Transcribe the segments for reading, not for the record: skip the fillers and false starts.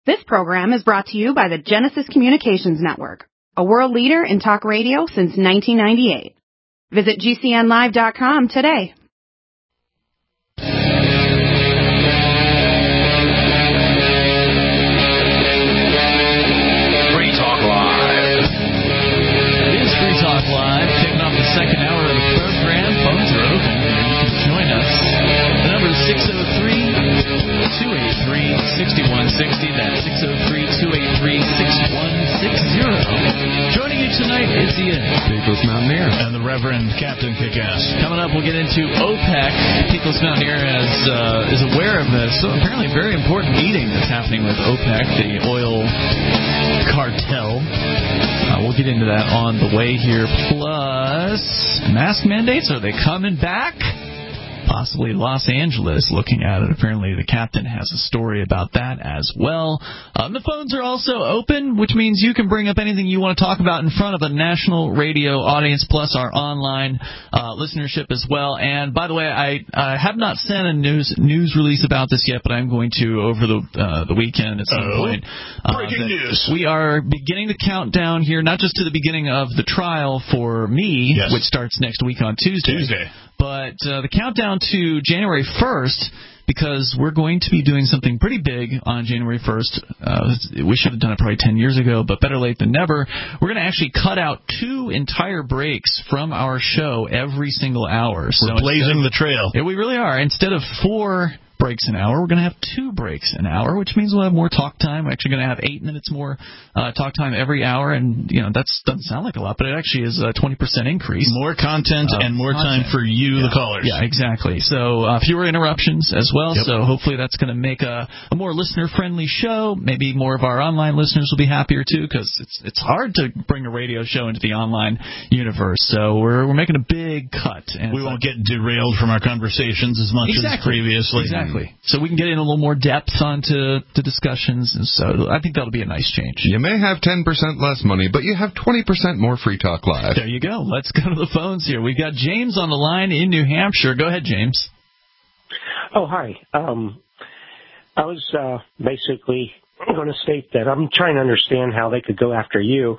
This program is brought to you by the Genesis Communications Network, a world leader in talk radio since 1998. Visit GCNlive.com today. Free Talk Live. It is Free Talk Live, kicking off the second hour of the program. Phones are open, and you can join us. The number is 603-283-6160. That's 603-283-6160. Joining you tonight is Ian, People's Mountaineer, and the Reverend Captain Kickass. Coming up, we'll get into OPEC. People's Mountaineer is aware of this. So apparently, a very important meeting that's happening with OPEC, the oil cartel. We'll get into that on the way here. Plus, mask mandates, are they coming back? Possibly Los Angeles looking at it. Apparently the captain has a story about that as well. The phones are also open, which means you can bring up anything you want to talk about in front of a national radio audience, plus our online listenership as well. And by the way, I have not sent a news release about this yet, but I'm going to over the weekend at some point. Breaking news. We are beginning the countdown here, not just to the beginning of the trial for me, yes, which starts next week on Tuesday. But the countdown to January 1st, because we're going to be doing something pretty big on January 1st. We should have done it probably 10 years ago, but better late than never. We're going to actually cut out 2 entire breaks from our show every single hour. We're blazing the trail. Yeah, we really are. Instead of 4 breaks an hour, we're going to have 2 breaks an hour, which means we'll have more talk time. We're actually going to have 8 minutes more talk time every hour, and that doesn't sound like a lot, but it actually is a 20% increase. More content and more time for you, the callers. Yeah, exactly. So fewer interruptions as well. Yep. So hopefully that's going to make a more listener-friendly show. Maybe more of our online listeners will be happier too, because it's hard to bring a radio show into the online universe. So we're making a big cut. And we won't get derailed from our conversations as much as previously. Exactly. So we can get in a little more depth onto the discussions, and so I think that'll be a nice change. You may have 10% less money, but you have 20% more Free Talk Live. There you go. Let's go to the phones here. We got James on the line in New Hampshire. Go ahead, James. Oh, hi. I was basically going to state that I'm trying to understand how they could go after you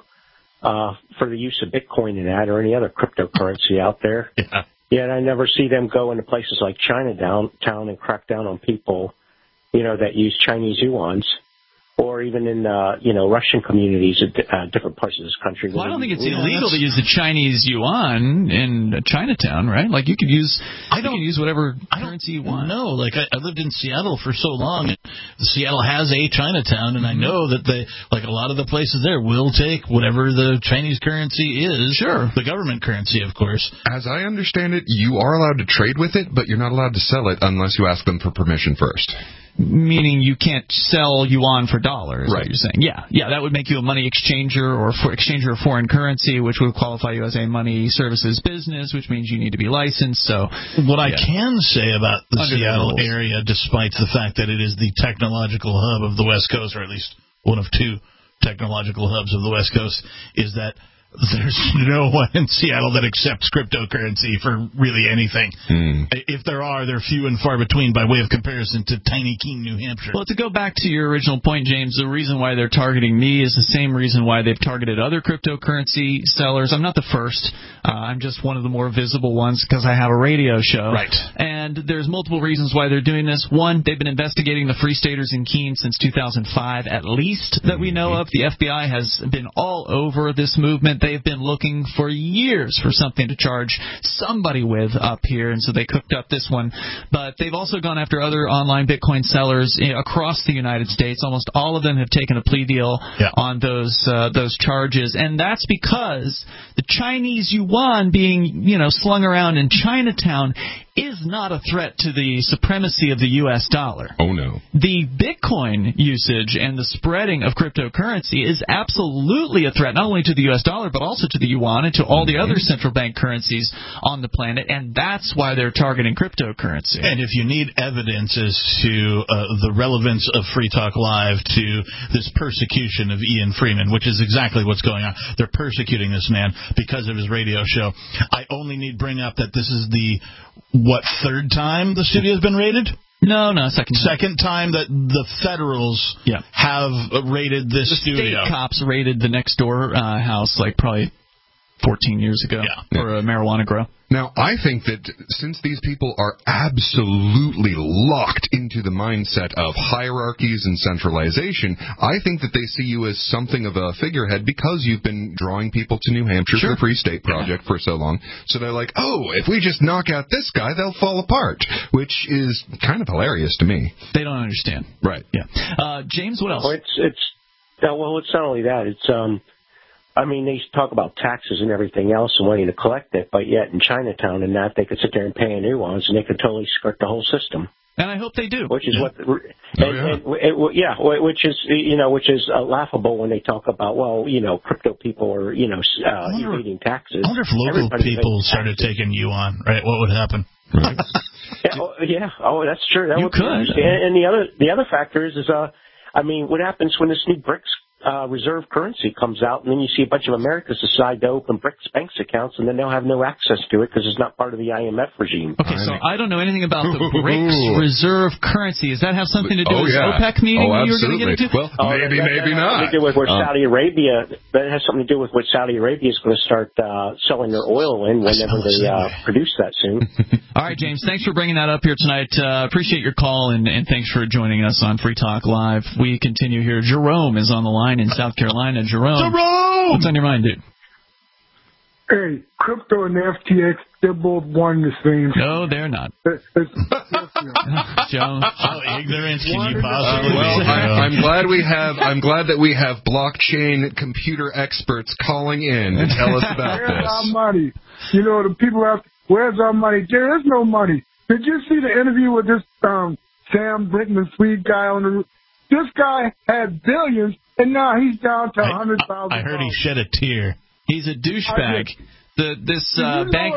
for the use of Bitcoin and that or any other cryptocurrency out there. Yeah. Yet I never see them go into places like Chinatown and crack down on people, that use Chinese yuans, or even in, Russian communities at different parts of this country. Well, I don't think it's illegal to use the Chinese yuan in Chinatown, right? Like, you could use whatever currency you want. No, like, I lived in Seattle for so long, and Seattle has a Chinatown, and I know that a lot of the places there will take whatever the Chinese currency is. Sure. The government currency, of course. As I understand it, you are allowed to trade with it, but you're not allowed to sell it unless you ask them for permission first. Meaning you can't sell yuan for dollars, right? What you're saying. Yeah, that would make you a money exchanger or exchanger of foreign currency, which would qualify you as a money services business, which means you need to be licensed. So what I can say about the Seattle area, despite the fact that it is the technological hub of the West Coast, or at least one of 2 technological hubs of the West Coast, is that there's no one in Seattle that accepts cryptocurrency for really anything. If there are, they're few and far between by way of comparison to tiny Keene, New Hampshire. Well, to go back to your original point, James, the reason why they're targeting me is the same reason why they've targeted other cryptocurrency sellers. I'm not the first. I'm just one of the more visible ones because I have a radio show. Right. And there's multiple reasons why they're doing this. One, they've been investigating the Free Staters in Keene since 2005, at least, that we know of. The FBI has been all over this movement. They've been looking for years for something to charge somebody with up here, and so they cooked up this one. But they've also gone after other online Bitcoin sellers across the United States. Almost all of them have taken a plea deal on those charges, and that's because the Chinese yuan being slung around in Chinatown is not a threat to the supremacy of the U.S. dollar. Oh, no. The Bitcoin usage and the spreading of cryptocurrency is absolutely a threat, not only to the U.S. dollar, but also to the yuan and to all the other central bank currencies on the planet, and that's why they're targeting cryptocurrency. And if you need evidence as to the relevance of Free Talk Live to this persecution of Ian Freeman, which is exactly what's going on, they're persecuting this man because of his radio show. I only need bring up that this is the, third time the studio has been raided? No, second time. Second time that the Federals have raided this studio. State cops raided the next door house like probably 14 years ago for a marijuana grow. Now, I think that since these people are absolutely locked into the mindset of hierarchies and centralization, I think that they see you as something of a figurehead because you've been drawing people to New Hampshire for the Free State Project for so long. So they're like, oh, if we just knock out this guy, they'll fall apart, which is kind of hilarious to me. They don't understand. Right. Yeah. James, what else? Well, it's not only that. It's I mean, they talk about taxes and everything else and wanting to collect it, but yet in Chinatown and that, they could sit there and pay a nuance and they could totally skirt the whole system. And I hope they do. Which is which is laughable when they talk about, well, crypto people are, evading taxes. I wonder if local people started taking yuan, right? What would happen? Right. That's true. That you would could. Be and the other factor is what happens when this new BRICS reserve currency comes out, and then you see a bunch of Americans decide to open BRICS banks accounts, and then they'll have no access to it because it's not part of the IMF regime. Okay, so I don't know anything about the BRICS reserve currency. Does that have something to do with the OPEC meeting you were going to get into? Well, maybe not. That has something to do with where Saudi Arabia. That has something to do with what Saudi Arabia is going to start selling their oil in whenever they produce that soon. All right, James, thanks for bringing that up here tonight. Appreciate your call, and thanks for joining us on Free Talk Live. We continue here. Jerome is on the line in South Carolina. Jerome! What's on your mind, dude? Hey, crypto and FTX, they're both one and the same. No, they're not. Joe, how ignorant can you possibly be? Well, I'm glad that we have blockchain computer experts calling in to tell us about this. Where's our money? The people ask, where's our money? There is no money. Did you see the interview with this Sam Brinkman-Fried guy on the roof? This guy had billions, and now he's down to $100,000. I heard he shed a tear. He's a douchebag. This bank.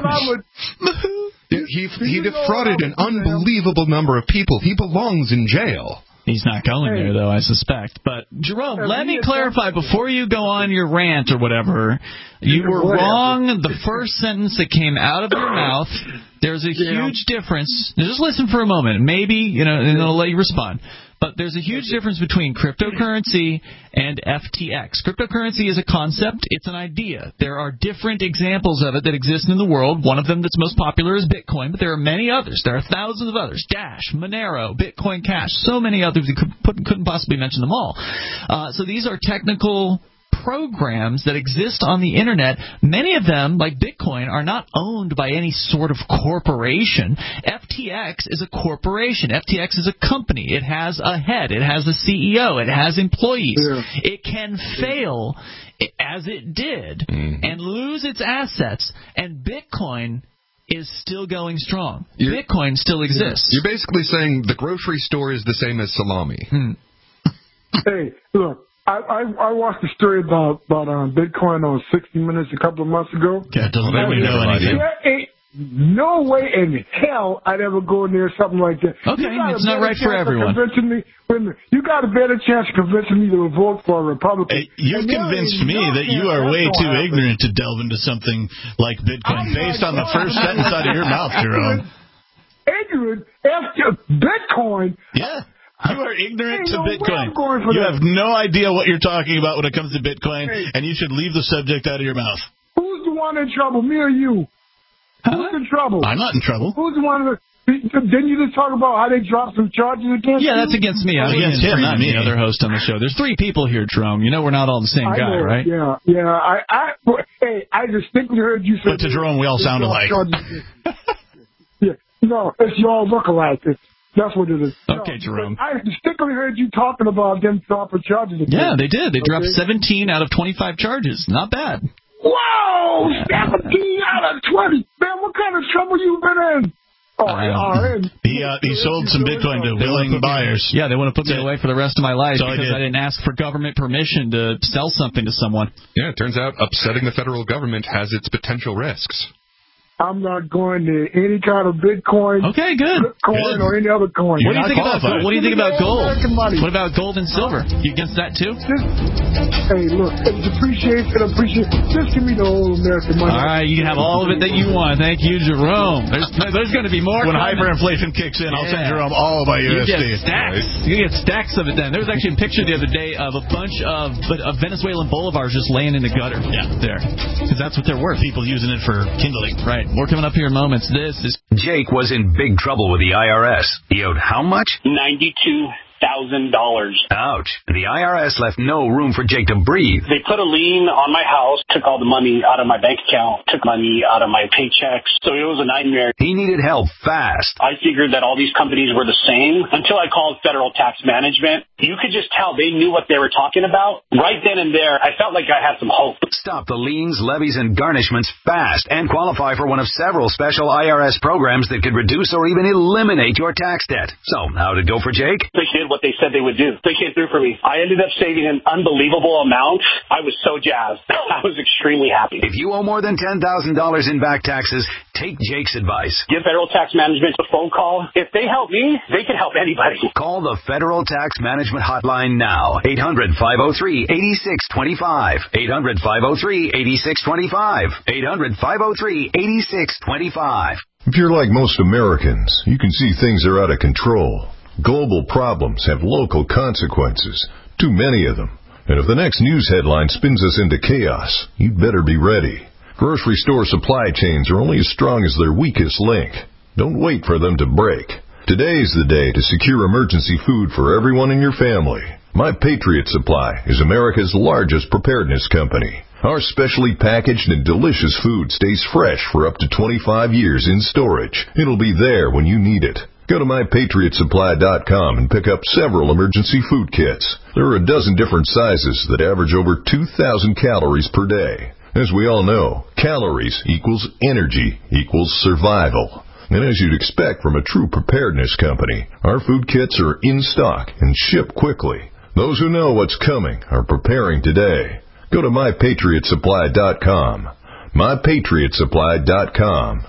He defrauded an unbelievable number of people. He belongs in jail. He's not going there, though, I suspect. But, Jerome, let me clarify, before you go on your rant or whatever, you were wrong. The first sentence that came out of your mouth, there's a huge difference. Now, just listen for a moment. Maybe, and I'll let you respond. But there's a huge difference between cryptocurrency and FTX. Cryptocurrency is a concept. It's an idea. There are different examples of it that exist in the world. One of them that's most popular is Bitcoin, but there are many others. There are thousands of others. Dash, Monero, Bitcoin Cash, so many others. You couldn't possibly mention them all. So these are technical programs that exist on the internet. Many of them, like Bitcoin, are not owned by any sort of corporation. FTX is a corporation. FTX is a company. It has a head. It has a CEO. It has employees. Yeah. It can fail, as it did, and lose its assets. And Bitcoin is still going strong. Bitcoin still exists. You're basically saying the grocery store is the same as salami. Hey, look. I watched a story about Bitcoin on 60 Minutes a couple of months ago. Yeah, doesn't let me know anything. There ain't no way in hell I'd ever go near something like that. Okay, it's not right for everyone. You got a better chance of convincing me to vote for a Republican. Hey, you've convinced me that you are way too ignorant to delve into something like Bitcoin based on the first sentence out of your mouth, Jerome. Ignorant after Bitcoin? Yeah. You are ignorant to Bitcoin. You have no idea what you're talking about when it comes to Bitcoin, and you should leave the subject out of your mouth. Who's the one in trouble, me or you? Who's in trouble? I'm not in trouble. Who's the one? Didn't you just talk about how they dropped some charges against you? Yeah, that's against me. I'm against him, not me. The other host on the show. There's 3 people here, Jerome. You know we're not all the same guy, right? Yeah. I distinctly heard you say. But to Jerome, we all sound alike. No, it's you all look alike. That's what it is. Okay, Jerome. I distinctly heard you talking about them dropping charges again. Yeah, they did. They dropped 17 out of 25 charges. Not bad. Whoa! 17 out of 20. Man, what kind of trouble you been in? He sold some Bitcoin to willing buyers. Yeah, they want to put me away for the rest of my life because I didn't ask for government permission to sell something to someone. Yeah, it turns out upsetting the federal government has its potential risks. I'm not going to any kind of Bitcoin, okay, good. Bitcoin, or any other coin. What do you think about gold? What do you think about gold? Money. What about gold and silver? You against that too? Hey, look, it's appreciation. Just give me the whole American money. All right, you can have all of it that you want. Thank you, Jerome. There's going to be more. When hyperinflation kicks in, I'll send Jerome all of my USD. You get stacks. You get stacks of it then. There was actually a picture the other day of a bunch of Venezuelan bolivars just laying in the gutter. Yeah, there. Because that's what they're worth. People using it for kindling. Right. More coming up here in moments. This is... Jake was in big trouble with the IRS. He owed how much? $92,000. Ouch. The IRS left no room for Jake to breathe. They put a lien on my house, took all the money out of my bank account, took money out of my paychecks. So it was a nightmare. He needed help fast. I figured that all these companies were the same until I called Federal Tax Management. You could just tell they knew what they were talking about. Right then and there, I felt like I had some hope. Stop the liens, levies, and garnishments fast and qualify for one of several special IRS programs that could reduce or even eliminate your tax debt. So, how did it go for Jake? They did what they said they would do. They came through for me. I ended up saving an unbelievable amount. I was so jazzed. I was extremely happy. If you owe more than $10,000 in back taxes, take Jake's advice. Give Federal Tax Management a phone call. If they help me, they can help anybody. Call the Federal Tax Management Hotline now. 800-503-8625. 800-503-8625. 800-503-8625. If you're like most Americans, you can see things are out of control. Global problems have local consequences, too many of them. And if the next news headline spins us into chaos, you'd better be ready. Grocery store supply chains are only as strong as their weakest link. Don't wait for them to break. Today's the day to secure emergency food for everyone in your family. My Patriot Supply is America's largest preparedness company. Our specially packaged and delicious food stays fresh for up to 25 years in storage. It'll be there when you need it. Go to MyPatriotSupply.com and pick up several emergency food kits. There are a dozen different sizes that average over 2,000 calories per day. As we all know, calories equals energy equals survival. And as you'd expect from a true preparedness company, our food kits are in stock and ship quickly. Those who know what's coming are preparing today. Go to MyPatriotSupply.com. MyPatriotSupply.com.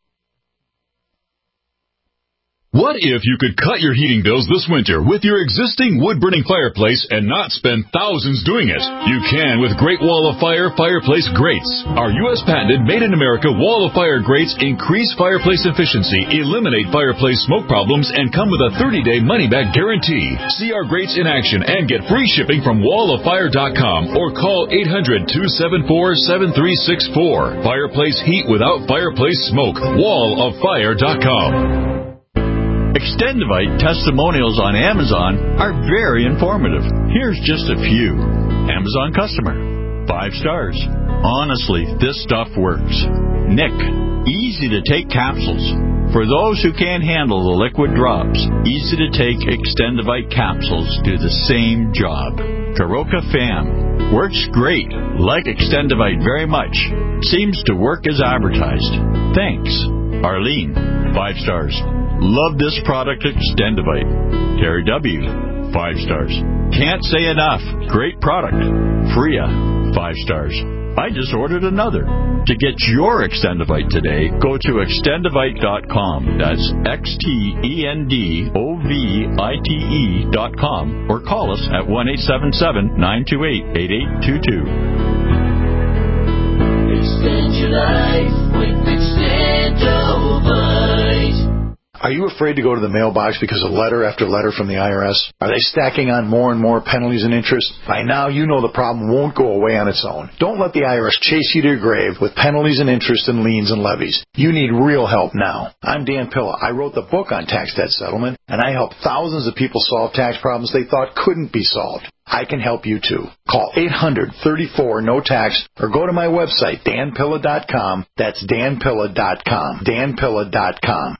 What if you could cut your heating bills this winter with your existing wood-burning fireplace and not spend thousands doing it? You can with Great Wall of Fire fireplace grates. Our U.S. patented made-in-America Wall of Fire grates increase fireplace efficiency, eliminate fireplace smoke problems, and come with a 30-day money-back guarantee. See our grates in action and get free shipping from walloffire.com or call 800-274-7364. Fireplace heat without fireplace smoke. walloffire.com. Extendivite testimonials on Amazon are very informative. Here's just a few. Amazon customer. 5 stars. Honestly, this stuff works. Nick. Easy to take capsules. For those who can't handle the liquid drops, easy to take Extendivite capsules do the same job. Karoka Fam. Works great. Like Extendivite very much. Seems to work as advertised. Thanks. Arlene. 5 stars. Love this product, Extendivite. Terry W. 5 stars. Can't say enough. Great product. Freya. 5 stars. I just ordered another. To get your Extendivite today, go to Extendivite.com. That's XTENDOVITE.com or call us at 1-877-928-8822. Extend your life with Extendivite. Are you afraid to go to the mailbox because of letter after letter from the IRS? Are they stacking on more and more penalties and interest? By now, you know the problem won't go away on its own. Don't let the IRS chase you to your grave with penalties and interest and liens and levies. You need real help now. I'm Dan Pilla. I wrote the book on tax debt settlement, and I help thousands of people solve tax problems they thought couldn't be solved. I can help you too. Call 800-34-NO-TAX or go to my website, danpilla.com. That's danpilla.com. danpilla.com.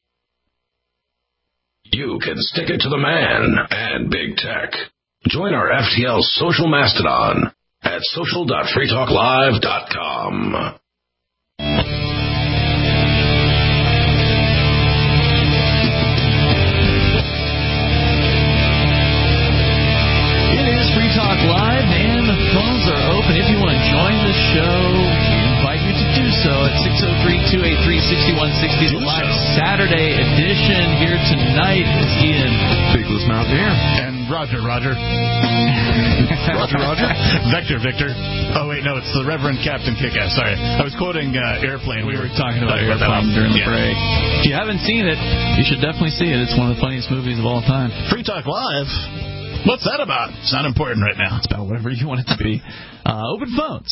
You can stick it to the man and big tech. Join our FTL social mastodon at social.freetalklive.com. It is Free Talk Live, and the phones are open. If you want to join the show, we invite you to do so at edition. Here tonight is Ian. Bigless Mountaineer. And Roger. Roger. Victor. Oh, wait, no, it's the Reverend Captain Kickass. Sorry. I was quoting Airplane. We were talking about Airplane during the break. If you haven't seen it, you should definitely see it. It's one of the funniest movies of all time. Free Talk Live. What's that about? It's not important right now. It's about whatever you want it to be. Open phones,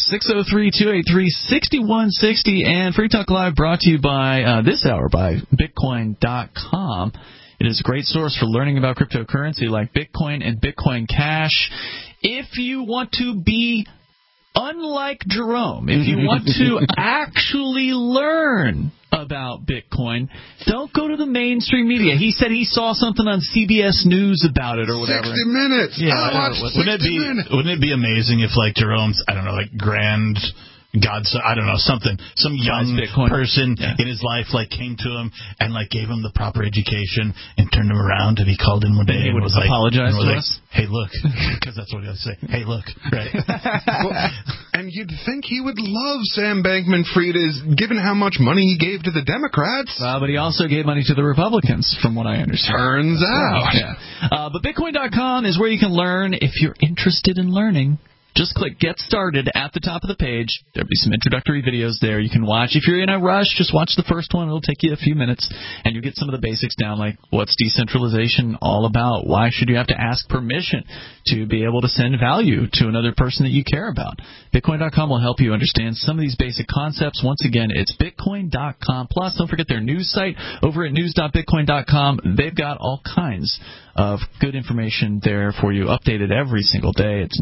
603-283-6160. And Free Talk Live brought to you by this hour by Bitcoin.com. It is a great source for learning about cryptocurrency like Bitcoin and Bitcoin Cash. If you want to be unlike Jerome, if you want to actually learn about Bitcoin, don't go to the mainstream media. He said he saw something on CBS News about it or whatever. 60 Minutes. Yeah, wouldn't it be amazing if, like, Jerome's, I don't know, like grand godson, I don't know, something, some young person in his life, like, came to him and, like, gave him the proper education and turned him around, and he called in one day and was like, apologize to us? Hey, look, because that's what he has to say. Hey, look, right? And you'd think he would love Sam Bankman-Fried, given how much money he gave to the Democrats. But he also gave money to the Republicans, from what I understand. Turns out. Yeah. But Bitcoin.com is where you can learn if you're interested in learning. Just click Get Started at the top of the page. There'll be some introductory videos there you can watch. If you're in a rush, just watch the first one. It'll take you a few minutes, and you'll get some of the basics down, like what's decentralization all about? Why should you have to ask permission to be able to send value to another person that you care about? Bitcoin.com will help you understand some of these basic concepts. Once again, it's Bitcoin.com. Plus, don't forget their news site over at news.bitcoin.com. They've got all kinds of good information there for you, updated every single day. It's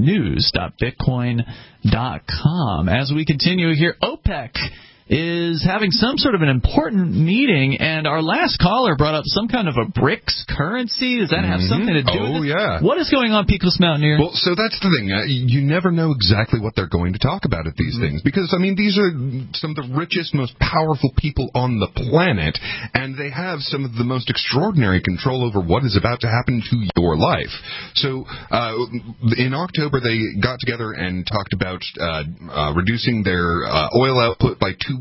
news.bitcoin.com. As we continue here, OPEC is having some sort of an important meeting, and our last caller brought up some kind of a BRICS currency. Does that have something to do with it? Yeah. What is going on, Peakless Mountaineer? Well, so that's the thing. You never know exactly what they're going to talk about at these things, because, I mean, these are some of the richest, most powerful people on the planet, and they have some of the most extraordinary control over what is about to happen to your life. So in October, they got together and talked about reducing their oil output by 2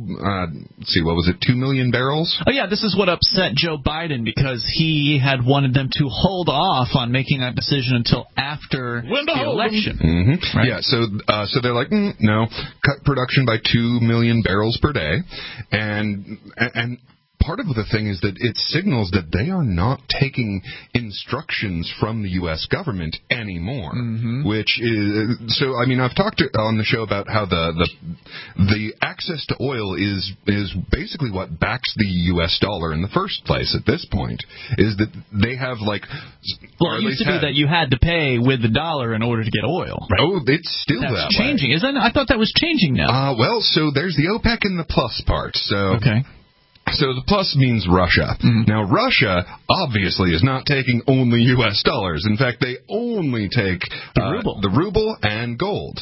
million barrels? Oh, yeah, this is what upset Joe Biden, because he had wanted them to hold off on making that decision until after the election. Mm-hmm. Right? Yeah, so they're like, no, cut production by 2 million barrels per day, and part of the thing is that it signals that they are not taking instructions from the U.S. government anymore, which is, so, I mean, I've talked on the show about how the access to oil is basically what backs the U.S. dollar in the first place at this point, is that they have, like... Well, it used to be that you had to pay with the dollar in order to get oil. Right? Oh, it's still that way. That's changing, isn't it? I thought that was changing now. Well, so there's the OPEC and the plus part, so... Okay. So the plus means Russia. Now, Russia obviously is not taking only U.S. dollars. In fact, they only take the ruble and gold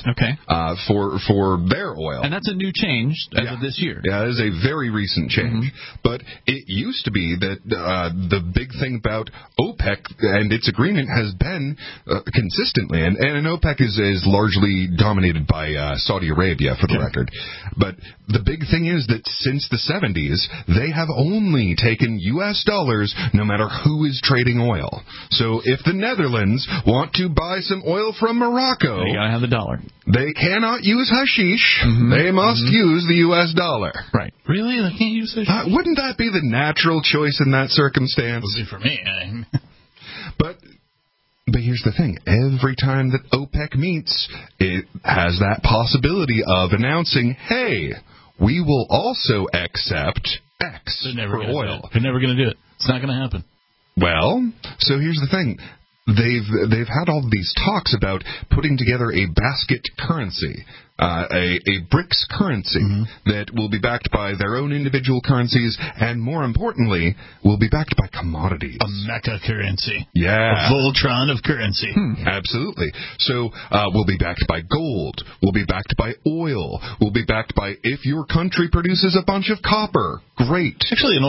for their oil. And that's a new change as of this year. Yeah, it is a very recent change. But it used to be that the big thing about OPEC and its agreement has been consistently, and OPEC is largely dominated by Saudi Arabia, for the record. But the big thing is that since the 70s, they have only taken U.S. dollars no matter who is trading oil. So if the Netherlands want to buy some oil from Morocco, they got to have the dollar. They cannot use hashish. They must use the U.S. dollar. Right. Really? They can't use hashish? Wouldn't that be the natural choice in that circumstance? It would be for me. But here's the thing. Every time that OPEC meets, it has that possibility of announcing, hey, we will also accept X for oil. They're never going to do it. It's not going to happen. Well, so here's the thing. They've had all these talks about putting together a basket currency, a BRICS currency that will be backed by their own individual currencies, and more importantly, will be backed by commodities. A mecha currency. Yeah. A Voltron of currency. Absolutely. So we'll be backed by gold. We'll be backed by oil. We'll be backed by, if your country produces a bunch of copper, great. Actually, an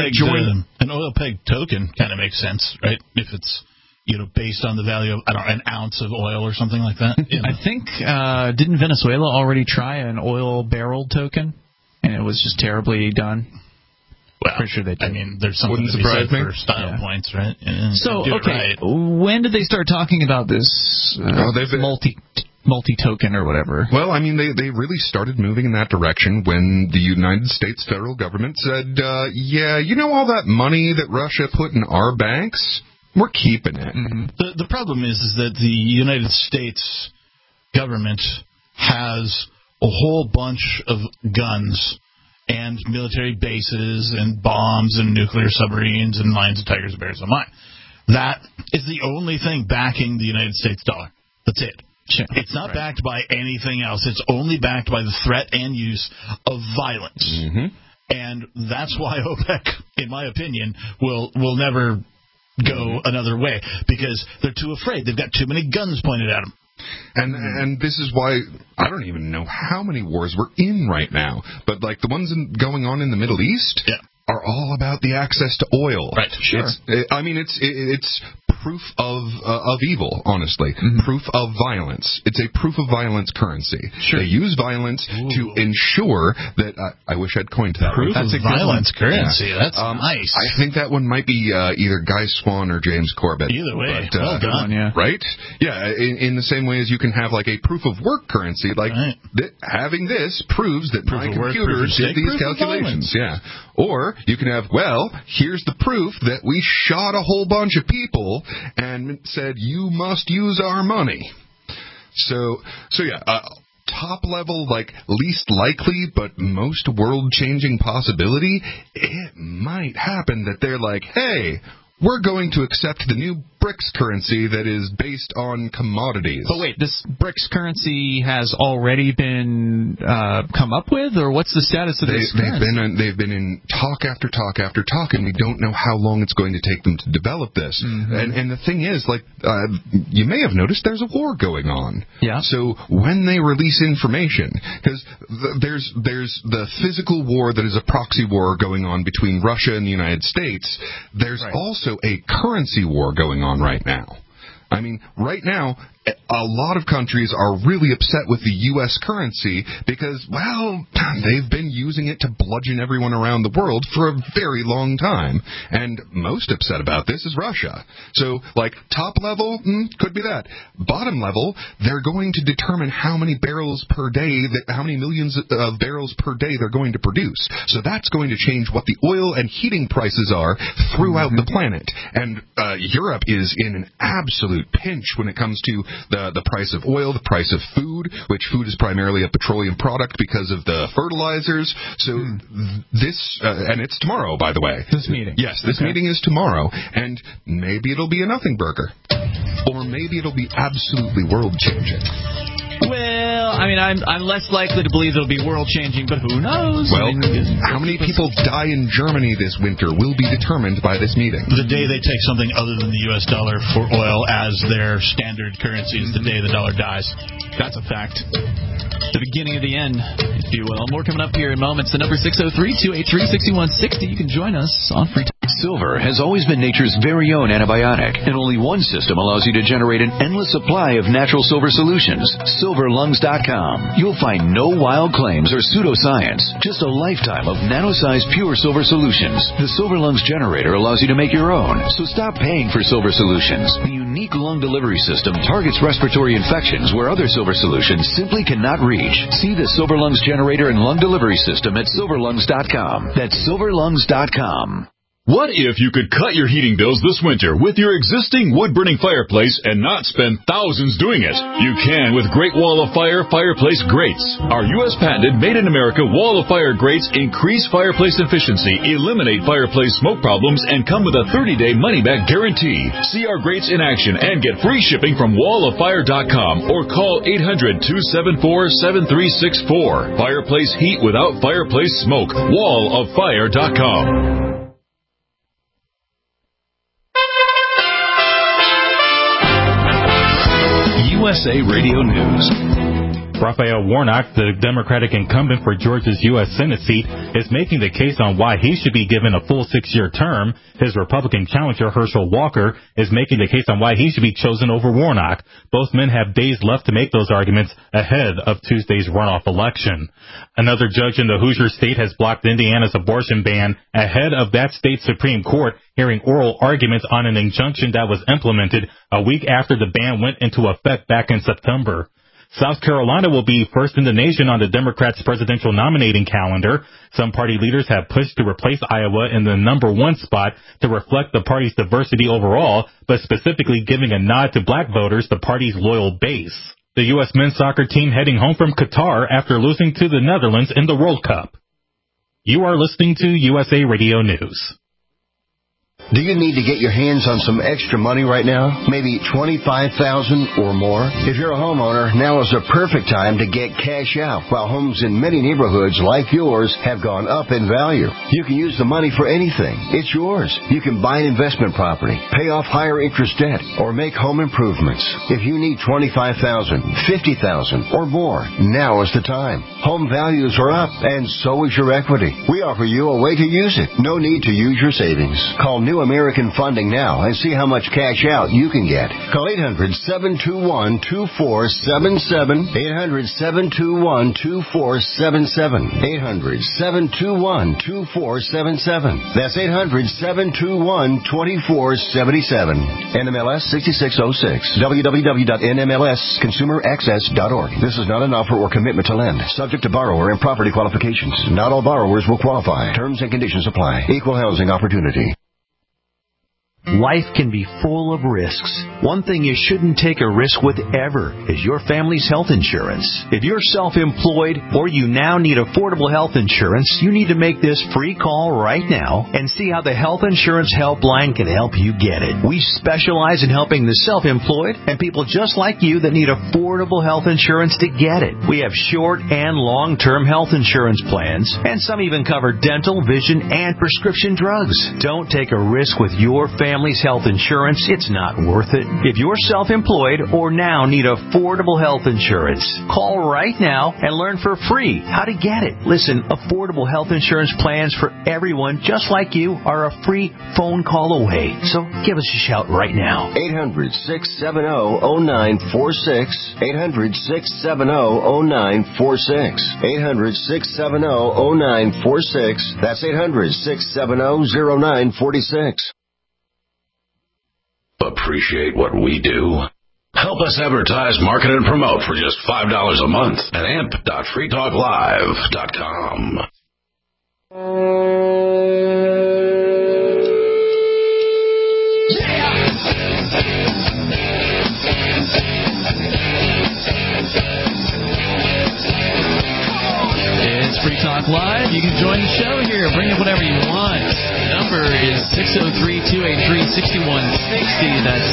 oil peg token kind of makes sense, right? If it's based on the value of, an ounce of oil or something like that. I think, didn't Venezuela already try an oil barrel token? And it was just terribly done. Well, pretty sure they do. I mean, there's something to be said for style points, right? And so, okay, when did they start talking about this multi-token or whatever? Well, I mean, they really started moving in that direction when the United States federal government said, all that money that Russia put in our banks, we're keeping it. Mm-hmm. The problem is that the United States government has a whole bunch of guns and military bases and bombs and nuclear submarines and lions and tigers and bears and mine. That is the only thing backing the United States dollar. That's it. Sure. It's not backed by anything else. It's only backed by the threat and use of violence. Mm-hmm. And that's why OPEC, in my opinion, will never go another way, because they're too afraid. They've got too many guns pointed at them. And this is why I don't even know how many wars we're in right now, but like the ones going on in the Middle East are all about the access to oil. Right, sure. It's proof of evil, honestly. Mm-hmm. Proof of violence. It's a proof of violence currency. Sure. They use violence to ensure that I wish I'd coined that. Proof of violence currency. Yeah. That's nice. I think that one might be either Guy Swan or James Corbett. Either way, but, well done. Right? Yeah. In the same way as you can have like a proof of work currency, like having this proves that my computer did these calculations. Yeah. Or you can have, here's the proof that we shot a whole bunch of people and said, you must use our money. So top level, like least likely, but most world-changing possibility, it might happen that they're like, hey, we're going to accept the new BRICS currency that is based on commodities. But wait, this BRICS currency has already been come up with, or what's the status of this currency? They've been in talk after talk after talk, and we don't know how long it's going to take them to develop this. Mm-hmm. And the thing is, you may have noticed there's a war going on. Yeah. So when they release information, because there's the physical war that is a proxy war going on between Russia and the United States, there's also a currency war going on right now. I mean, right now, a lot of countries are really upset with the U.S. currency because, they've been using it to bludgeon everyone around the world for a very long time. And most upset about this is Russia. So, top level, could be that. Bottom level, they're going to determine how many barrels per day, how many millions of barrels per day they're going to produce. So that's going to change what the oil and heating prices are throughout the planet. And Europe is in an absolute pinch when it comes to the price of oil, the price of food, which food is primarily a petroleum product because of the fertilizers. So this, and it's tomorrow, by the way. This meeting. Yes, this meeting is tomorrow, and maybe it'll be a nothing burger. Or maybe it'll be absolutely world-changing. Well, I mean, I'm less likely to believe it'll be world-changing, but who knows? Well, how many people die in Germany this winter will be determined by this meeting. The day they take something other than the U.S. dollar for oil as their standard currency is the day the dollar dies. That's a fact. The beginning of the end, if you will. More coming up here in moments. The number 603-283-6160. You can join us on Free Talk. Silver has always been nature's very own antibiotic, and only one system allows you to generate an endless supply of natural silver solutions. SilverLungs.com. You'll find no wild claims or pseudoscience, just a lifetime of nano-sized pure silver solutions. The Silver Lungs generator allows you to make your own, so stop paying for silver solutions. The unique lung delivery system targets respiratory infections where other silver solutions simply cannot reach. See the Silver Lungs generator and lung delivery system at SilverLungs.com. That's SilverLungs.com. What if you could cut your heating bills this winter with your existing wood-burning fireplace and not spend thousands doing it? You can with Great Wall of Fire fireplace grates. Our U.S. patented made-in-America Wall of Fire grates increase fireplace efficiency, eliminate fireplace smoke problems, and come with a 30-day money-back guarantee. See our grates in action and get free shipping from walloffire.com or call 800-274-7364. Fireplace heat without fireplace smoke. walloffire.com. USA Radio News. Raphael Warnock, the Democratic incumbent for Georgia's U.S. Senate seat, is making the case on why he should be given a full 6-year term. His Republican challenger, Herschel Walker, is making the case on why he should be chosen over Warnock. Both men have days left to make those arguments ahead of Tuesday's runoff election. Another judge in the Hoosier state has blocked Indiana's abortion ban ahead of that state's Supreme Court hearing oral arguments on an injunction that was implemented a week after the ban went into effect back in September. South Carolina will be first in the nation on the Democrats' presidential nominating calendar. Some party leaders have pushed to replace Iowa in the number 1 spot to reflect the party's diversity overall, but specifically giving a nod to black voters, the party's loyal base. The U.S. men's soccer team heading home from Qatar after losing to the Netherlands in the World Cup. You are listening to USA Radio News. Do you need to get your hands on some extra money right now? Maybe $25,000 or more? If you're a homeowner, now is the perfect time to get cash out while homes in many neighborhoods like yours have gone up in value. You can use the money for anything. It's yours. You can buy an investment property, pay off higher interest debt, or make home improvements. If you need $25,000, $50,000 or more, now is the time. Home values are up and so is your equity. We offer you a way to use it. No need to use your savings. Call New American Funding now and see how much cash out you can get. Call 800-721-2477. 800-721-2477. 800-721-2477. That's 800-721-2477. NMLS 6606. www.nmlsconsumeraccess.org. This is not an offer or commitment to lend. Subject to borrower and property qualifications. Not all borrowers will qualify. Terms and conditions apply. Equal housing opportunity. Life can be full of risks. One thing you shouldn't take a risk with ever is your family's health insurance. If you're self-employed or you now need affordable health insurance, you need to make this free call right now and see how the Health Insurance Helpline can help you get it. We specialize in helping the self-employed and people just like you that need affordable health insurance to get it. We have short and long-term health insurance plans, and some even cover dental, vision, and prescription drugs. Don't take a risk with your family's health insurance. It's not worth it. If you're self-employed or now need affordable health insurance, call right now and learn for free how to get it. Listen, affordable health insurance plans for everyone just like you are a free phone call away. So give us a shout right now. 800-670-0946. 800-670-0946. 800-670-0946. That's 800-670-0946. Appreciate what we do? Help us advertise, market, and promote for just $5 a month at amp.freetalklive.com. It's Free Talk Live. You can join the show here. Bring up whatever you want. The number is 603-283-6160. That's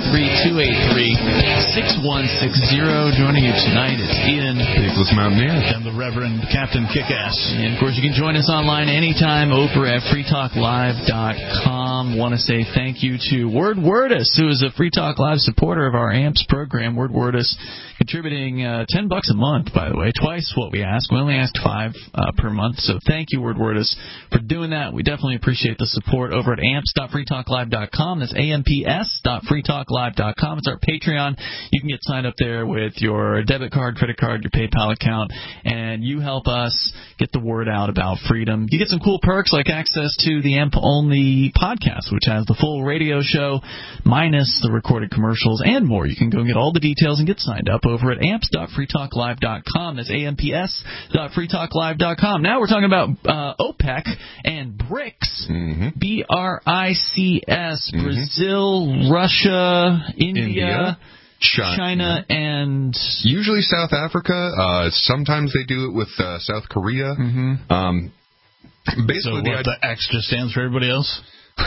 603-283-6160. Joining you tonight is Ian, Faithless Mountaineer, and the Reverend Captain Kickass. And, of course, you can join us online anytime over at freetalklive.com. Want to say thank you to Word Wordus, who is a Free Talk Live supporter of our AMPS program. Word Wordus contributing $10 a month, by the way, twice what we ask. We only asked $5 per month, so thank you, Word Wordus, for doing that. We definitely appreciate the support over at amps.freetalklive.com. That's amps.freetalklive.com. It's our Patreon. You can get signed up there with your debit card, credit card, your PayPal account, and you help us get the word out about freedom. You get some cool perks like access to the AMP-only podcast, which has the full radio show minus the recorded commercials and more. You can go and get all the details and get signed up over at amps.freetalklive.com. That's amps.freetalklive.com. Now we're talking about OPEC and BRICS. BRICS. Brazil, Russia, India, China, and usually South Africa. Sometimes they do it with South Korea. Basically, so the X just stands for everybody else?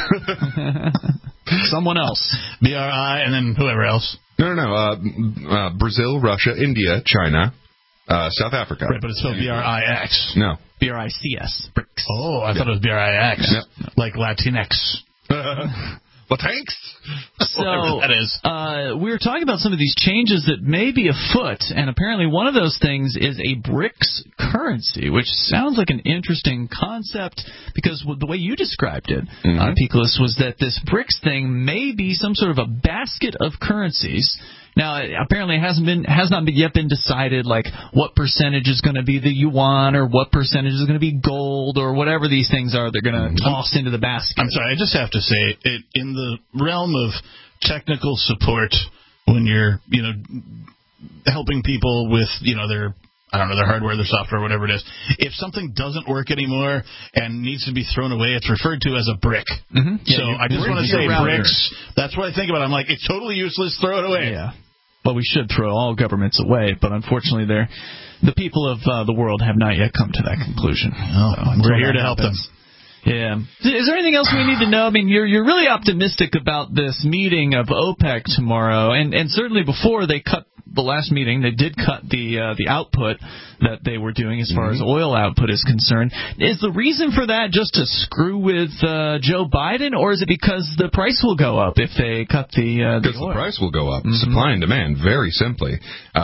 Someone else. BRI and then whoever else. No. Brazil, Russia, India, China, South Africa. Right, but it's spelled BRIX. No. BRICS. BRICS. Oh, I thought it was BRIX. No. Like Latinx. Well, thanks. So that is. We were talking about some of these changes that may be afoot, and apparently one of those things is a BRICS currency, which sounds like an interesting concept because the way you described it, Peakless, was that this BRICS thing may be some sort of a basket of currencies. Now, apparently it has not yet been decided, like, what percentage is going to be the yuan or what percentage is going to be gold or whatever these things are they're going to toss into the basket. I'm sorry, I just have to say, in the realm of technical support, when you're, helping people with, their hardware, their software, whatever it is. If something doesn't work anymore and needs to be thrown away, it's referred to as a brick. Mm-hmm. So I just want to say bricks. That's what I think about it. I'm like, it's totally useless. Throw it away. Yeah. Well, we should throw all governments away, but unfortunately, the people of the world have not yet come to that conclusion. We're here to help them. Yeah. Is there anything else we need to know? I mean, you're really optimistic about this meeting of OPEC tomorrow, and certainly before they cut the last meeting, they did cut the output that they were doing as far as oil output is concerned. Is the reason for that just to screw with Joe Biden, or is it because the price will go up if they cut the oil? Because the price will go up. Supply and demand, very simply.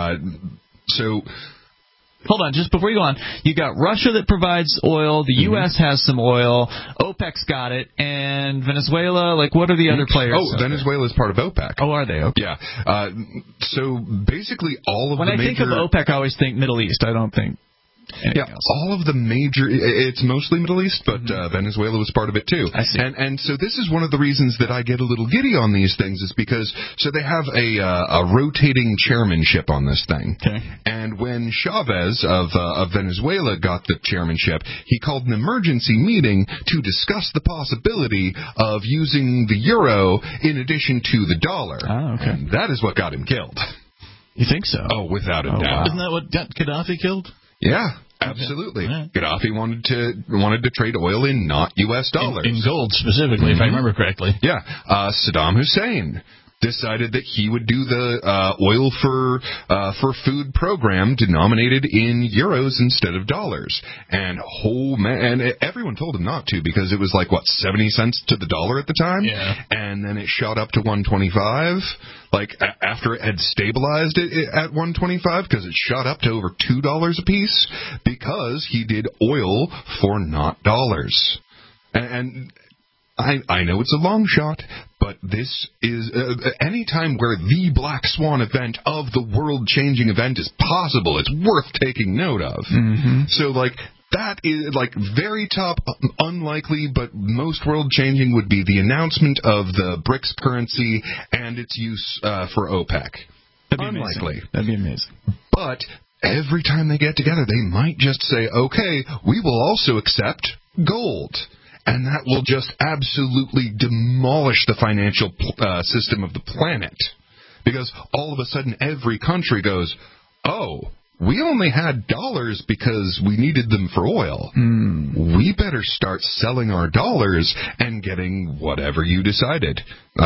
Hold on, just before you go on, you got Russia that provides oil, the U.S. has some oil, OPEC's got it, and Venezuela, what are the other players? Oh, Venezuela is part of OPEC. Oh, are they? Okay. Yeah. So basically all of when the When I major... think of OPEC, I always think Middle East. I don't think... else. All of the major, it's mostly Middle East, but Venezuela was part of it too. I see. And so this is one of the reasons that I get a little giddy on these things is because, they have a rotating chairmanship on this thing. Okay. And when Chavez of Venezuela got the chairmanship, he called an emergency meeting to discuss the possibility of using the euro in addition to the dollar. Oh, okay. And that is what got him killed. You think so? Oh, without a doubt. Wow. Isn't that what got Gaddafi killed? Yeah, absolutely. Okay. Gaddafi wanted to trade oil in not U.S. dollars. In gold, specifically, if I remember correctly. Yeah. Saddam Hussein decided that he would do the oil for food program denominated in euros instead of dollars. And everyone told him not to because it was 70 cents to the dollar at the time. Yeah. And then it shot up to 125. After it had stabilized it at 125, because it shot up to over $2 a piece because he did oil for not dollars. And I know it's a long shot, but this is any time where the black swan event of the world-changing event is possible, it's worth taking note of. Mm-hmm. So, that is, very top, unlikely, but most world-changing would be the announcement of the BRICS currency and its use for OPEC. That'd be unlikely. Amazing. That'd be amazing. But every time they get together, they might just say, okay, we will also accept gold. And that will just absolutely demolish the financial system of the planet. Because all of a sudden, every country goes, oh, we only had dollars because we needed them for oil. We better start selling our dollars and getting whatever you decided.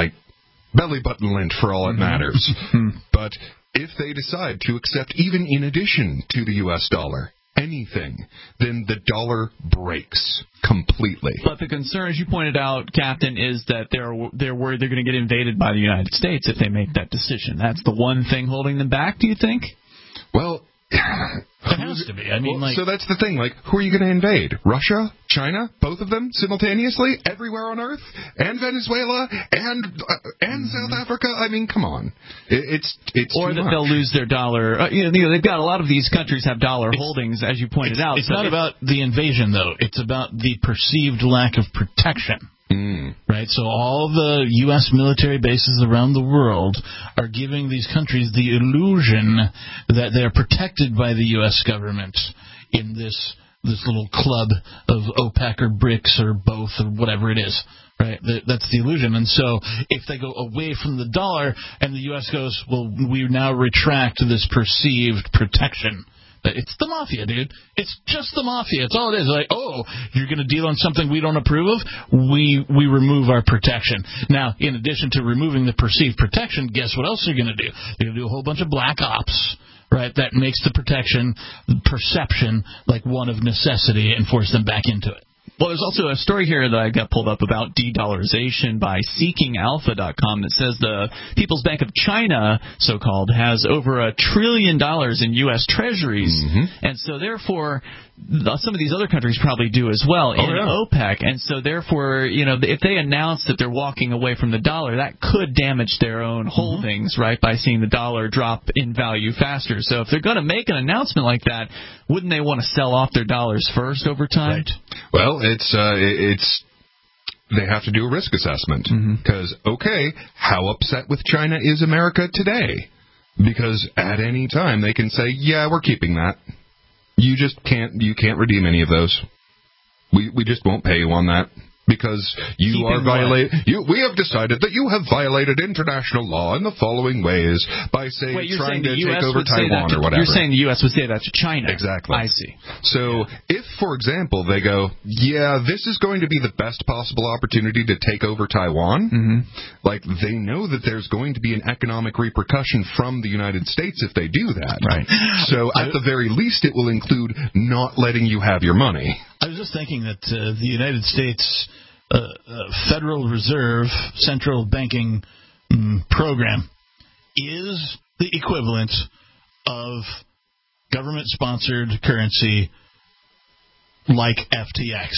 Belly button lint for all it matters. But if they decide to accept, even in addition to the U.S. dollar, anything, then the dollar breaks completely. But the concern, as you pointed out, Captain, is that they're worried they're going to get invaded by the United States if they make that decision. That's the one thing holding them back, do you think? Well, it has to be. I mean, so that's the thing. Who are you going to invade? Russia? China? Both of them simultaneously? Everywhere on Earth? And Venezuela? And South Africa? I mean, come on. It's or that they'll lose their dollar. They've got a lot of these countries have dollar holdings, as you pointed out. It's not about the invasion, though. It's about the perceived lack of protection. Right, so all the U.S. military bases around the world are giving these countries the illusion that they're protected by the U.S. government in this little club of OPEC or BRICS or both or whatever it is. Right, that's the illusion. And so if they go away from the dollar and the U.S. goes, well, we now retract this perceived protection. It's the mafia, dude. It's just the mafia. It's all it is. Oh, you're going to deal on something we don't approve of? We remove our protection. Now, in addition to removing the perceived protection, guess what else you're going to do? You're going to do a whole bunch of black ops, right, that makes the perception like one of necessity and force them back into it. Well, there's also a story here that I got pulled up about de-dollarization by SeekingAlpha.com that says the People's Bank of China, so-called, has over $1 trillion in U.S. Treasuries, and so therefore some of these other countries probably do as well in OPEC, and so therefore, if they announce that they're walking away from the dollar, that could damage their own holdings, right, by seeing the dollar drop in value faster. So if they're going to make an announcement like that, wouldn't they want to sell off their dollars first over time? Right. Well, it's they have to do a risk assessment because, how upset with China is America today? Because at any time they can say, yeah, we're keeping that. You can't redeem any of those. We just won't pay you on that. Because you are violating. We have decided that you have violated international law in the following ways by trying to take over Taiwan or whatever. You're saying the U.S. would say that to China. Exactly. I see. So if, for example, they go, yeah, this is going to be the best possible opportunity to take over Taiwan, they know that there's going to be an economic repercussion from the United States if they do that. Right. So at the very least, it will include not letting you have your money. I was just thinking that the United States Federal Reserve central banking program is the equivalent of government-sponsored currency like FTX.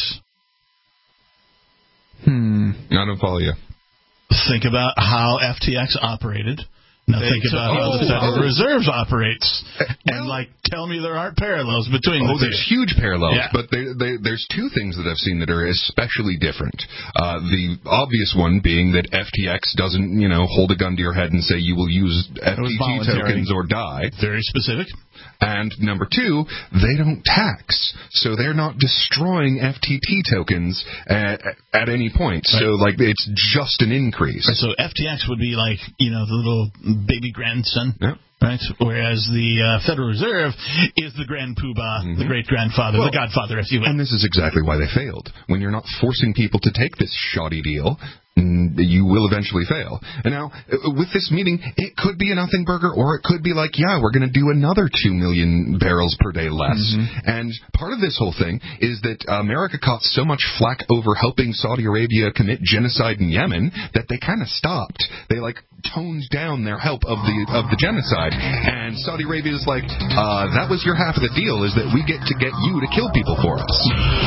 I don't follow you. Think about how FTX operated. Now think about how the Federal Reserve operates, and tell me there aren't parallels between the two. There's huge parallels, but there's two things that I've seen that are especially different. The obvious one being that FTX doesn't, hold a gun to your head and say you will use FTT tokens or die. Very specific. And number two, they don't tax, so they're not destroying FTT tokens at any point. Right. So, it's just an increase. Right, so FTX would be the little baby grandson, right? Whereas the Federal Reserve is the grand poobah, the great-grandfather, the godfather, if you will. And this is exactly why they failed. When you're not forcing people to take this shoddy deal, you will eventually fail. And now, with this meeting, it could be a nothing burger, or it could be we're going to do another 2 million barrels per day less. And part of this whole thing is that America caught so much flack over helping Saudi Arabia commit genocide in Yemen that they kind of stopped. They toned down their help of the genocide. And Saudi Arabia is that was your half of the deal, is that we get you to kill people for us.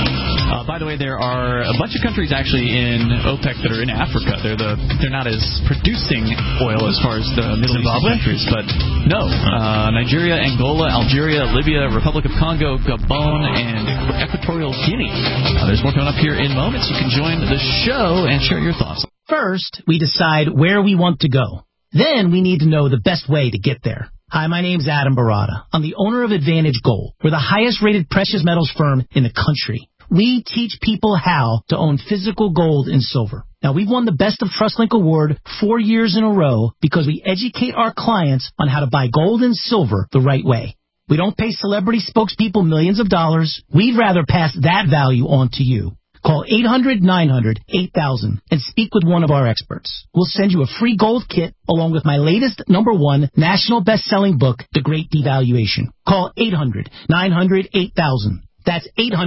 By the way, there are a bunch of countries actually in OPEC that are in Africa. They're not as producing oil as far as the Middle Eastern countries, but no. Nigeria, Angola, Algeria, Libya, Republic of Congo, Gabon, and Equatorial Guinea. There's more coming up here in moments. You can join the show and share your thoughts. First, we decide where we want to go. Then we need to know the best way to get there. Hi, my name's Adam Barada. I'm the owner of Advantage Gold. We're the highest-rated precious metals firm in the country. We teach people how to own physical gold and silver. Now, we've won the Best of TrustLink Award 4 years in a row because we educate our clients on how to buy gold and silver the right way. We don't pay celebrity spokespeople millions of dollars. We'd rather pass that value on to you. Call 800-900-8000 and speak with one of our experts. We'll send you a free gold kit along with my latest #1 national best-selling book, The Great Devaluation. Call 800-900-8000. That's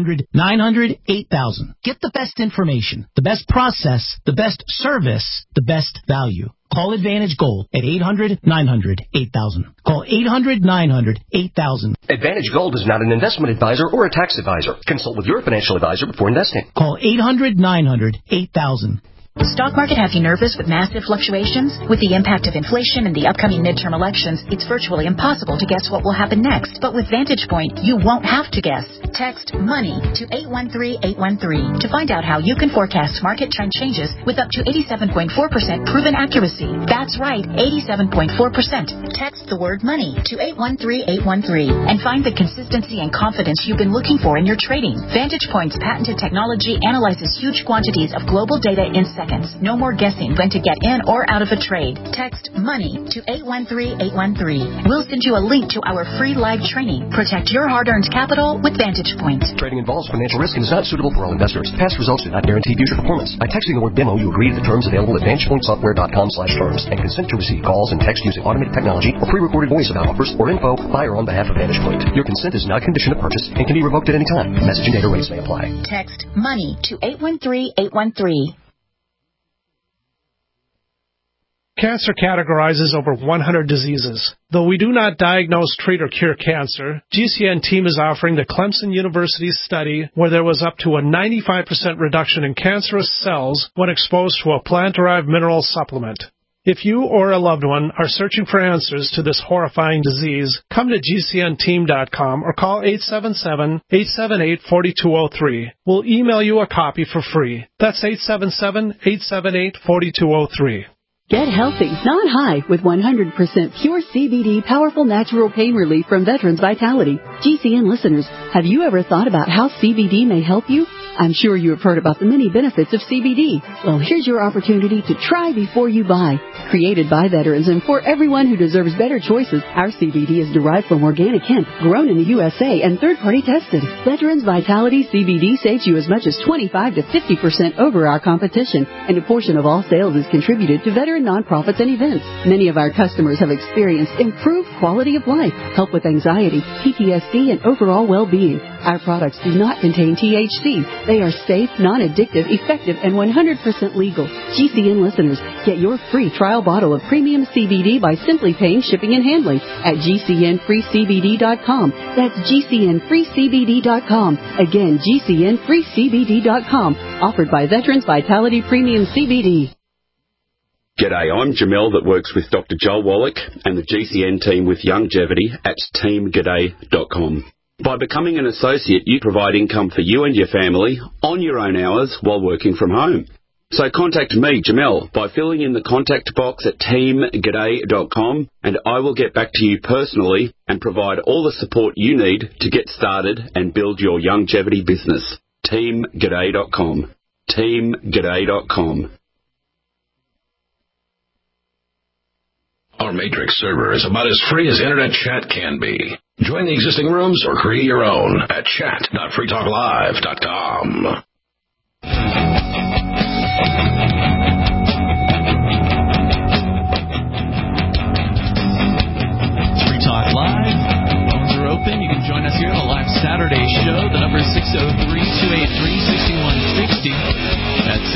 800-900-8000. Get the best information, the best process, the best service, the best value. Call Advantage Gold at 800-900-8000. Call 800-900-8000. Advantage Gold is not an investment advisor or a tax advisor. Consult with your financial advisor before investing. Call 800-900-8000. The stock market has you nervous with massive fluctuations? With the impact of inflation and the upcoming midterm elections, it's virtually impossible to guess what will happen next. But with Vantage Point, you won't have to guess. Text MONEY to 813-813 to find out how you can forecast market trend changes with up to 87.4% proven accuracy. That's right, 87.4%. Text the word MONEY to 813-813 and find the consistency and confidence you've been looking for in your trading. Vantage Point's patented technology analyzes huge quantities of global data in seconds seconds. No more guessing when to get in or out of a trade. Text MONEY to 813-813. We'll send you a link to our free live training. Protect your hard-earned capital with Vantage Point. Trading involves financial risk and is not suitable for all investors. Past results do not guarantee future performance. By texting the word demo, you agree to the terms available at VantagePointSoftware.com/terms and consent to receive calls and text using automated technology or pre-recorded voice about offers or info by or on behalf of Vantage Point. Your consent is not a condition of purchase and can be revoked at any time. Message and data rates may apply. Text MONEY to 813-813. Cancer categorizes over 100 diseases. Though we do not diagnose, treat, or cure cancer, GCN team is offering the Clemson University study where there was up to a 95% reduction in cancerous cells when exposed to a plant-derived mineral supplement. If you or a loved one are searching for answers to this horrifying disease, come to GCNteam.com or call 877-878-4203. We'll email you a copy for free. That's 877-878-4203. Get healthy, not high, with 100% pure CBD powerful natural pain relief from Veterans Vitality. GCN listeners, have you ever thought about how CBD may help you? I'm sure you have heard about the many benefits of CBD. Well, here's your opportunity to try before you buy. Created by veterans and for everyone who deserves better choices, our CBD is derived from organic hemp, grown in the USA and third-party tested. Veterans Vitality CBD saves you as much as 25 to 50% over our competition, and a portion of all sales is contributed to veteran nonprofits and events. Many of our customers have experienced improved quality of life, help with anxiety, PTSD, and overall well-being. Our products do not contain THC. They are safe, non-addictive, effective, and 100% legal. GCN listeners, get your free trial bottle of premium CBD by simply paying shipping and handling at GCNFreeCBD.com. That's GCNFreeCBD.com. Again, GCNFreeCBD.com. Offered by Veterans Vitality Premium CBD. G'day, I'm Jamel that works with Dr. Joel Wallach and the GCN team with Longevity at teamg'day.com. By becoming an associate, you provide income for you and your family on your own hours while working from home. So contact me, Jamel, by filling in the contact box at teamg'day.com, and I will get back to you personally and provide all the support you need to get started and build your longevity business. teamg'day.com. teamg'day.com. Our Matrix server is about as free as internet chat can be. Join the existing rooms or create your own at chat.freetalklive.com. Free Talk Live. Phones are open. You can join us here on a live Saturday show. The number is 603-283-6160. That's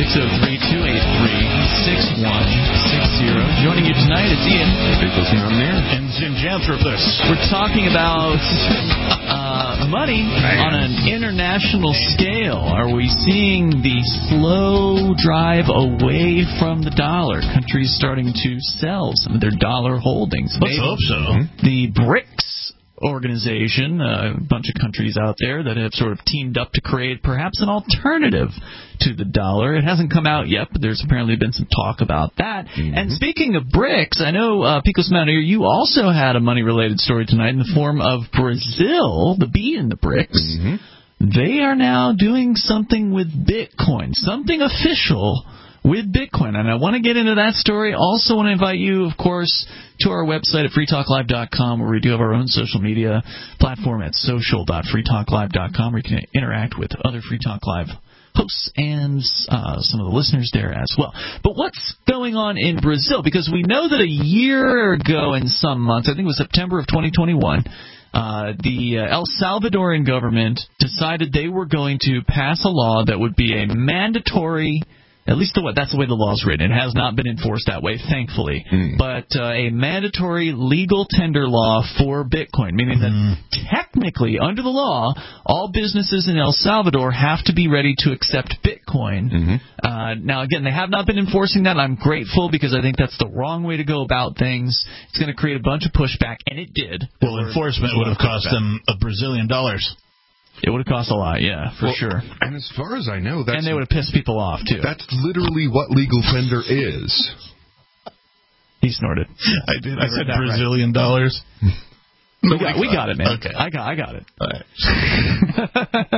603-283-6160. Joining you tonight is Ian. And Jim Janthropus. We're talking about money on an international scale. Are we seeing the slow drive away from the dollar? Countries starting to sell some of their dollar holdings. Let's hope so. The BRICS organization, a bunch of countries out there that have sort of teamed up to create perhaps an alternative to the dollar. It hasn't come out yet, but there's apparently been some talk about that. Mm-hmm. And speaking of BRICS, I know, Picos Mountaineer, you also had a money-related story tonight in the form of Brazil, the B in the BRICS. Mm-hmm. They are now doing something with Bitcoin, something official with Bitcoin. And I want to get into that story. Also want to invite you, of course, to our website at freetalklive.com, where we do have our own social media platform at social.freetalklive.com, where you can interact with other Free Talk Live hosts and some of the listeners there as well. But what's going on in Brazil? Because we know that a year ago in some months, I think it was September of 2021, the El Salvadorian government decided they were going to pass a law that would be a mandatory, at least that's the way the law is written. It has not been enforced that way, thankfully. But a mandatory legal tender law for Bitcoin, meaning that technically, under the law, all businesses in El Salvador have to be ready to accept Bitcoin. Now, again, they have not been enforcing that, and I'm grateful because I think that's the wrong way to go about things. It's going to create a bunch of pushback, and it did. Well, enforcement would have cost them $1 Brazilian. It would have cost a lot, yeah, for sure. And as far as I know, and they would have pissed people off, too. That's literally what legal tender is. He snorted. I did. I said Brazilian dollars. We got it, man. Okay. I got it. All right.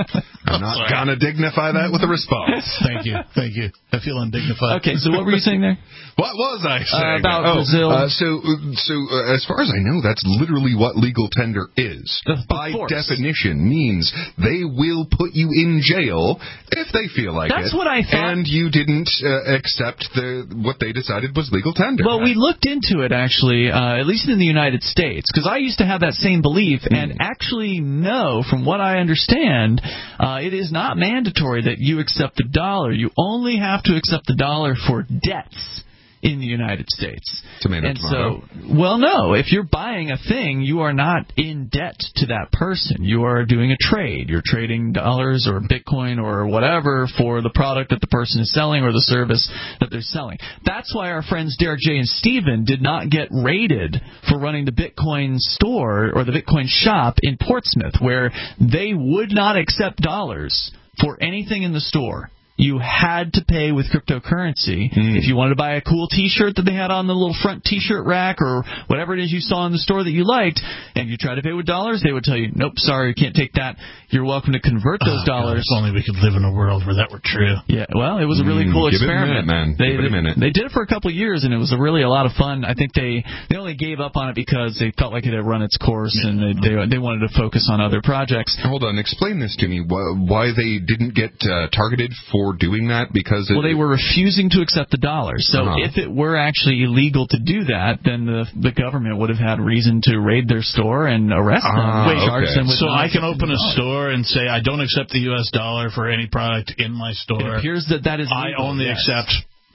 I'm not gonna dignify that with a response. Thank you. I feel undignified. Okay, so what were you saying there? What was I saying? About Brazil. So as far as I know, that's literally what legal tender is. By definition, means they will put you in jail if they feel like That's it. what I thought. And you didn't accept what they decided was legal tender. Well, we looked into it, actually, at least in the United States, because I used to have that same belief, and actually no, from what I understand, it is not mandatory that you accept the dollar. You only have to accept the dollar for debts in the United States. Tomato. Well, no. If you're buying a thing, you are not in debt to that person. You are doing a trade. You're trading dollars or Bitcoin or whatever for the product that the person is selling or the service that they're selling. That's why our friends Derek J. and Steven did not get raided for running the Bitcoin store or the Bitcoin shop in Portsmouth, where they would not accept dollars for anything in the store. You had to pay with cryptocurrency. If you wanted to buy a cool T-shirt that they had on the little front T-shirt rack or whatever it is you saw in the store that you liked, and you tried to pay with dollars, they would tell you, nope, sorry, you can't take that. You're welcome to convert those dollars. God, if only we could live in a world where that were true. Yeah, well, it was a really cool experiment. Give it a minute, man. Give it a minute. They did it for a couple of years, and it was really a lot of fun. I think they only gave up on it because they felt like it had run its course, and they wanted to focus on other projects. Hold on, explain this to me. Why they didn't get targeted for doing that? Because they were refusing to accept the dollar. So if it were actually illegal to do that, then the government would have had reason to raid their store and arrest them. Charge them with so I can open a store and say I don't accept the U.S. dollar for any product in my store. It appears that is legal. I only accept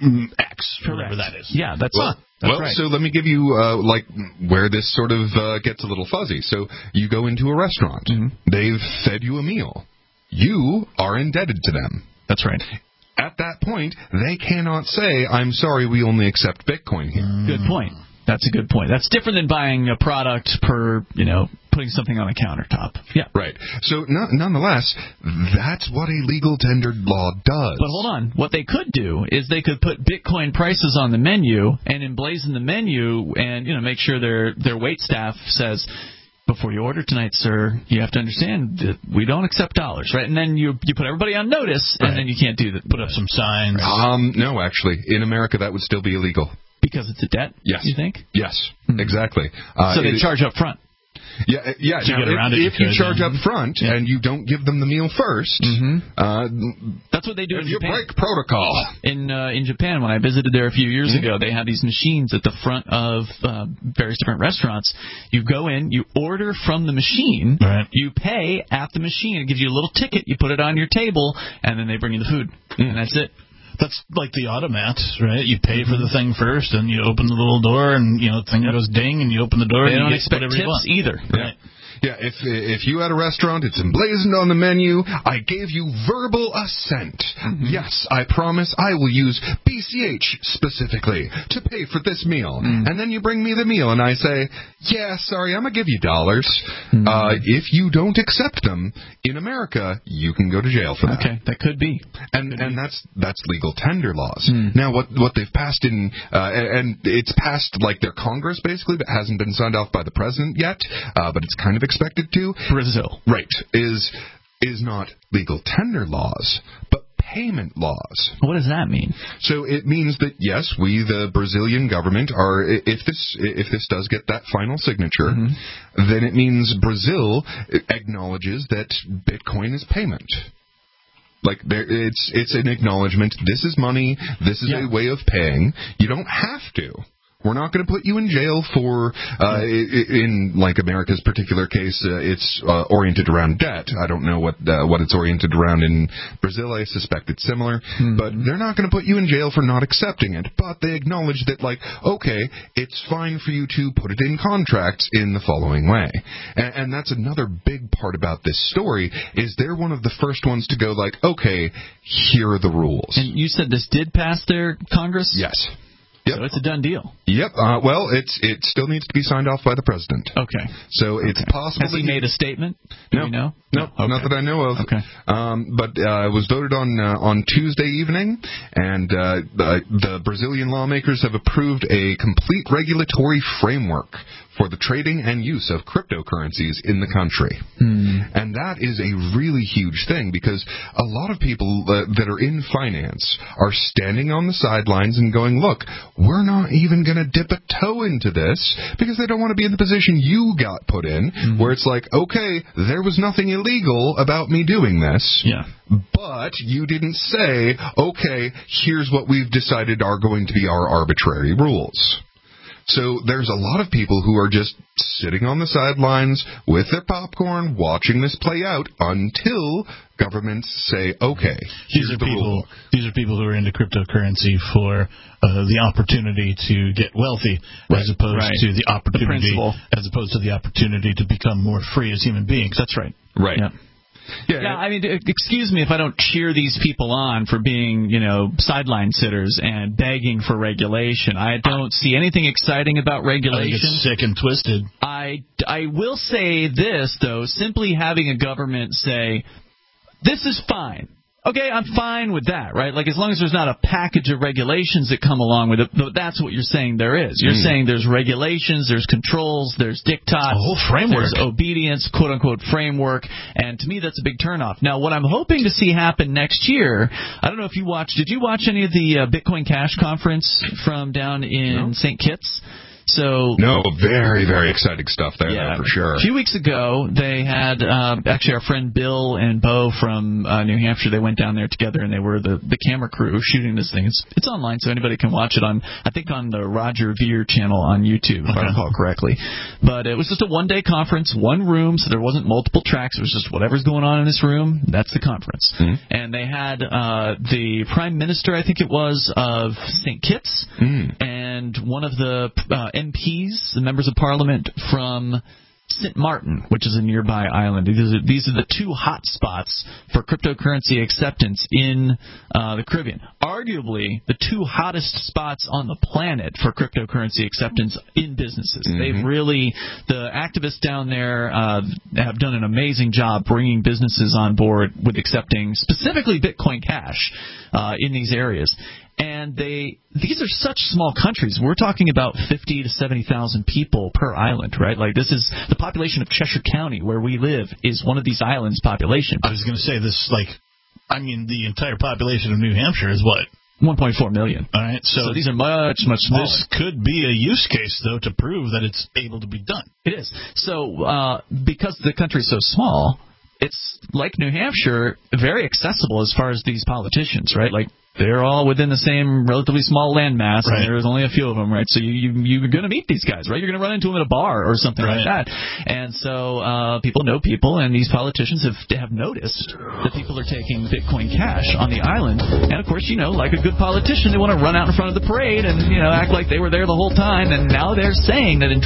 X, whatever that is. Yeah, that's right. So let me give you where this sort of gets a little fuzzy. So you go into a restaurant. They've fed you a meal. You are indebted to them. That's right. At that point, they cannot say, I'm sorry, we only accept Bitcoin here. Good point. That's a good point. That's different than buying a product putting something on a countertop. Yeah. Right. So nonetheless, that's what a legal tender law does. But hold on. What they could do is they could put Bitcoin prices on the menu and emblazon the menu and make sure their wait staff says, before you order tonight, sir, you have to understand that we don't accept dollars, right? And then you put everybody on notice, and then you can't do that. Put up some signs. No, actually. In America, that would still be illegal. Because it's a debt? Yes. You think? Yes, exactly. So they charge up front. Yeah. So now, if you charge up front and you don't give them the meal first, that's what they do in you Japan. break protocol. In Japan, when I visited there a few years ago, they had these machines at the front of various different restaurants. You go in, you order from the machine, you pay at the machine. It gives you a little ticket. You put it on your table, and then they bring you the food, and that's it. That's like the automat, right? You pay for the thing first, and you open the little door, and the thing goes ding, and you open the door, they and don't you expect get whatever tips you want. either. Right. Yeah, if you had a restaurant, it's emblazoned on the menu, I gave you verbal assent. Yes, I promise I will use BCH specifically to pay for this meal. And then you bring me the meal, and I say, yeah, sorry, I'm going to give you dollars. If you don't accept them, in America, you can go to jail for that. Okay, that could be. And that's legal tender laws. Now, what they've passed in, and it's passed like their Congress, basically, but hasn't been signed off by the president yet, but it's kind of expected to. Brazil. Right. Is not legal tender laws, but payment laws. What does that mean? So it means that, yes, we, the Brazilian government, are, if this does get that final signature, then it means Brazil acknowledges that Bitcoin is payment. Like, it's an acknowledgement. This is money. This is a way of paying. You don't have to. We're not going to put you in jail for, in like America's particular case, it's oriented around debt. I don't know what it's oriented around in Brazil. I suspect it's similar. But they're not going to put you in jail for not accepting it. But they acknowledge that, like, okay, it's fine for you to put it in contracts in the following way. And that's another big part about this story, is they're one of the first ones to go, like, okay, here are the rules. And you said this did pass their Congress? Yes. Yep. So it's a done deal. Yep. Well, it still needs to be signed off by the president. Okay. So it's possible. Has he made a statement? No. Do we know? No, okay. Not that I know of. Okay. But it was voted on Tuesday evening, and the Brazilian lawmakers have approved a complete regulatory framework for the trading and use of cryptocurrencies in the country. And that is a really huge thing, because a lot of people that are in finance are standing on the sidelines and going, look, we're not even going to dip a toe into this, because they don't want to be in the position you got put in, where it's like, okay, there was nothing illegal about me doing this. Yeah. But you didn't say, okay, here's what we've decided are going to be our arbitrary rules. So there's a lot of people who are just sitting on the sidelines with their popcorn, watching this play out until governments say, okay, these are people who are into cryptocurrency for the opportunity to get wealthy, as opposed to the opportunity to become more free as human beings. That's right. Right. Yeah. Yeah, I mean, excuse me if I don't cheer these people on for being, sideline sitters and begging for regulation. I don't see anything exciting about regulation. I think it's sick and twisted. I will say this, though, simply having a government say, this is fine. Okay, I'm fine with that, right? Like, as long as there's not a package of regulations that come along with it, but that's what you're saying there is. You're saying there's regulations, there's controls, there's diktats, a whole framework, there's obedience, quote-unquote framework, and to me that's a big turnoff. Now, what I'm hoping to see happen next year, I don't know if you did you watch any of the Bitcoin Cash conference from down in St. Kitts? No, very, very exciting stuff there, though, for sure. A few weeks ago, they had, actually our friend Bill and Bo from New Hampshire, they went down there together, and they were the camera crew shooting this thing. It's online, so anybody can watch it on the Roger Ver channel on YouTube, if I recall correctly. But it was just a one-day conference, one room, so there wasn't multiple tracks. It was just whatever's going on in this room, that's the conference. And they had the Prime Minister, I think it was, of St. Kitts, and one of the MPs, the members of Parliament from St. Martin, which is a nearby island. These are the two hot spots for cryptocurrency acceptance in the Caribbean. Arguably, the two hottest spots on the planet for cryptocurrency acceptance in businesses. They've really, the activists down there have done an amazing job bringing businesses on board with accepting specifically Bitcoin Cash in these areas. And these are such small countries. We're talking about 50 to 70,000 people per island, right? Like, this is the population of Cheshire County, where we live, is one of these islands' population. I was going to say this, the entire population of New Hampshire is what? 1.4 million. All right, so these are much, much smaller. This could be a use case, though, to prove that it's able to be done. It is. So because the country is so small, it's like New Hampshire, very accessible as far as these politicians, right? Like, they're all within the same relatively small landmass, and there's only a few of them, right? So you're going to meet these guys, right? You're going to run into them at a bar or something like that. And so people know people, and these politicians have noticed that people are taking Bitcoin Cash on the island. And, of course, like a good politician, they want to run out in front of the parade and, act like they were there the whole time. And now they're saying that in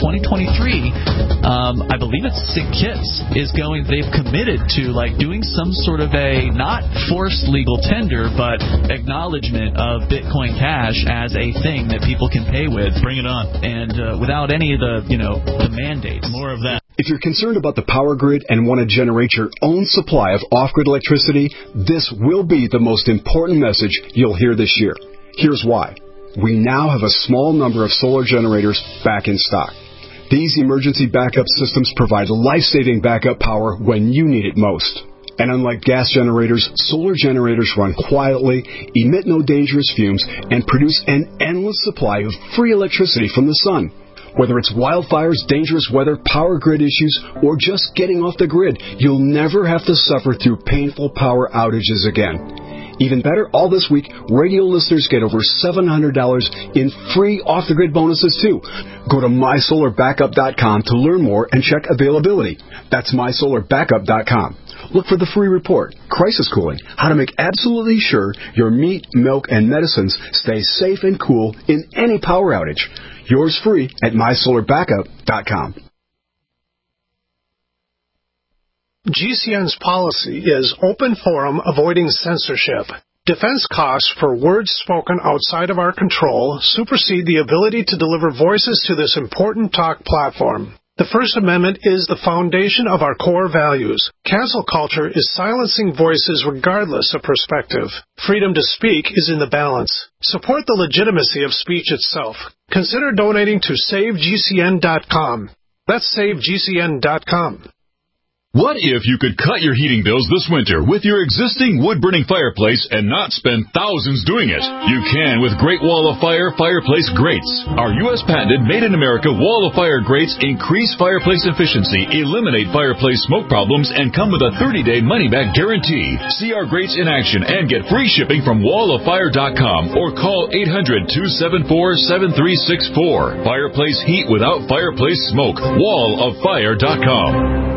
2023, I believe it's St. Kitts they've committed to, doing some sort of a, not forced legal tender, but acknowledgement of Bitcoin Cash as a thing that people can pay with. Bring it on. And without any of the, the mandates. More of that. If you're concerned about the power grid and want to generate your own supply of off-grid electricity, this will be the most important message you'll hear this year. Here's why. We now have a small number of solar generators back in stock. These emergency backup systems provide life-saving backup power when you need it most. And unlike gas generators, solar generators run quietly, emit no dangerous fumes, and produce an endless supply of free electricity from the sun. Whether it's wildfires, dangerous weather, power grid issues, or just getting off the grid, you'll never have to suffer through painful power outages again. Even better, all this week, radio listeners get over $700 in free off-the-grid bonuses, too. Go to mysolarbackup.com to learn more and check availability. That's mysolarbackup.com. Look for the free report, Crisis Cooling, how to make absolutely sure your meat, milk, and medicines stay safe and cool in any power outage. Yours free at mysolarbackup.com. GCN's policy is open forum, avoiding censorship. Defense costs for words spoken outside of our control supersede the ability to deliver voices to this important talk platform. The First Amendment is the foundation of our core values. Cancel culture is silencing voices regardless of perspective. Freedom to speak is in the balance. Support the legitimacy of speech itself. Consider donating to SaveGCN.com. That's SaveGCN.com. What if you could cut your heating bills this winter with your existing wood-burning fireplace and not spend thousands doing it? You can with Great Wall of Fire fireplace grates. Our U.S. patented made-in-America Wall of Fire grates increase fireplace efficiency, eliminate fireplace smoke problems, and come with a 30-day money-back guarantee. See our grates in action and get free shipping from walloffire.com or call 800-274-7364. Fireplace heat without fireplace smoke. walloffire.com.